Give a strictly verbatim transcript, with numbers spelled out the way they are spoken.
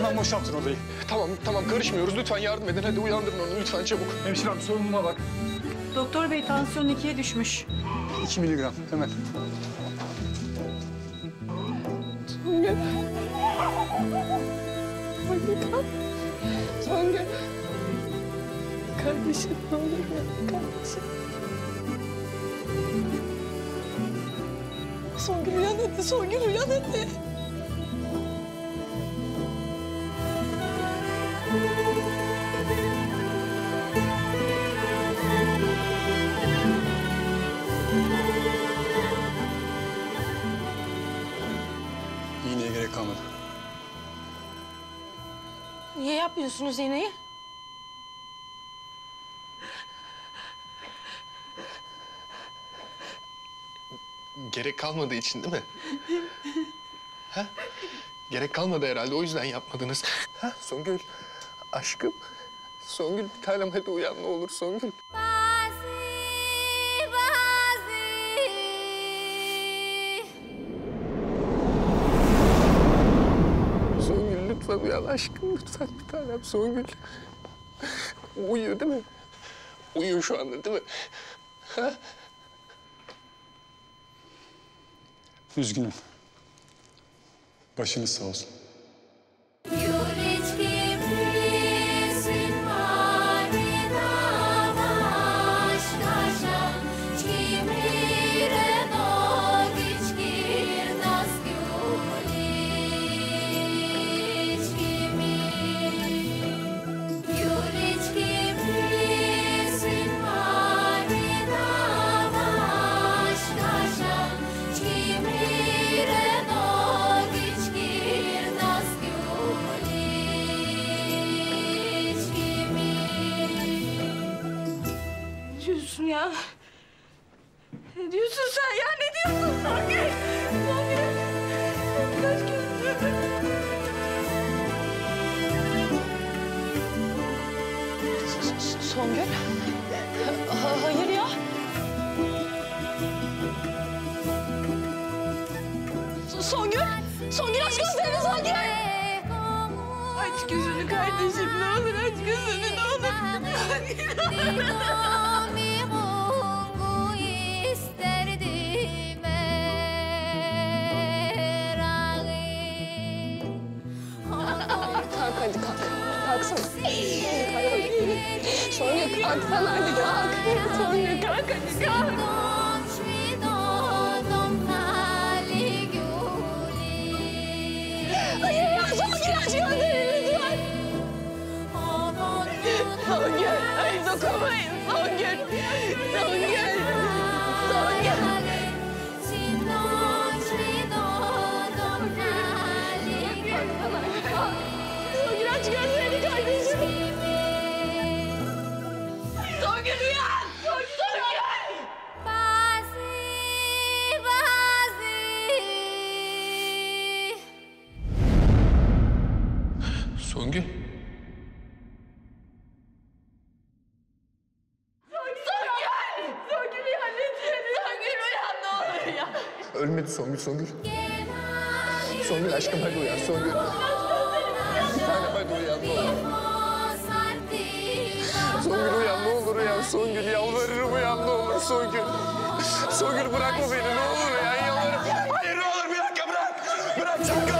Hemen boşaltın odayı. Tamam, tamam karışmıyoruz. Lütfen yardım edin. Hadi uyandırın onu lütfen çabuk. Hemşirem solunuma bak. Doktor bey tansiyon ikiye düşmüş. İki miligram hemen. Songül. Songül kalk. Songül. Kardeşim ne olur ya kardeşim. Songül uyan hadi, Songül uyan hadi. İğneye gerek kalmadı. Niye yapmıyorsunuz iğneyi? Gerek kalmadığı için değil mi? Ha? Gerek kalmadı herhalde. O yüzden yapmadınız. Ha? Songül, aşkım. Songül bir tanem hadi uyan ne olur Songül. Songül lütfen uyan aşkım. Lütfen bir tanem Songül. Uyuyor değil mi? Uyuyor şu anda değil mi? Ha? Üzgünüm. Başınız sağ olsun. Ne diyorsun ya? Ne diyorsun sen ya? Ne diyorsun Songül? Songül. Kaç gözüm. Songül? Ha, hayır ya. Songül! Songül aç gözlerini Songül! Aç gözünü kardeşim ne olur aç gözünü ne olur. Kalk hadi kalk. Kalksana. Songül kalk hadi. Songül kalksana hadi kalk. Songül kalk hadi kalk. Hayır ya Songül aç gözlerini lütfen. Songül. Ay dokunmayın Songül. Songül. Songül. Songül aç gözlerini kardeşim. Songül uyan. Songül. Songül. Songül uyan lütfen. Songül uyan ne olur ya. Ölmedi Songül, Songül. Songül aşkım hadi uyan Songül. Bir tanem hadi uyan ne olur. Songül uyan ne olur uyan Songül. Yalvarırım uyan ne olur Songül. Songül bırakma beni ne olur uyan yalvarırım. Hayır ne olur bir dakika bırak. Bırak sakın.